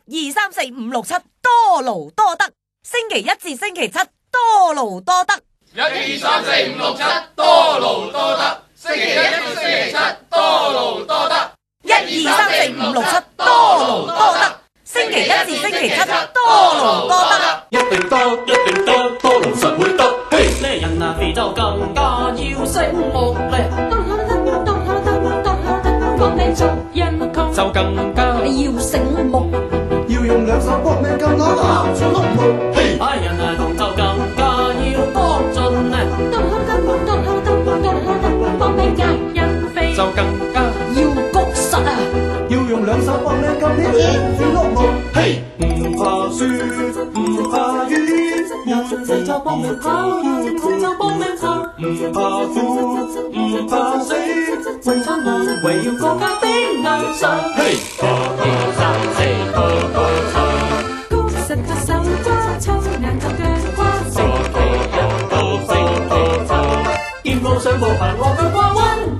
2、3、4、5、6、7，多勞多得。星期一至星期七，多勞多得。 1、2、3、4、5、6、7，多勞多得。星期一至星期七，多勞多得。 1、2、3、4、5、6、7，多勞多得。星期一至星期七，多勞多得。 一定得，一定得，多勞實會得。嘿，呢人啊肥就更加要醒目咧。搏命做人窮就更加要醒目， 要用兩手搏命撳攞行出碌木。嘿， 唉人啊窮就更加要多盡咧。搏命夾人肥就更加要谷實啊！ 要用兩手搏命撳起連住碌木。 嘿，唔怕輸，唔怕雨，人肥就搏命跑，人窮就搏命跑，唔怕苦，唔怕死，為親愛，為要國家的理想。嘿，1、2、3、4， 谷實個手瓜，粗硬就腳瓜， 4、1、2、4、劍舞上步行我腳瓜彎。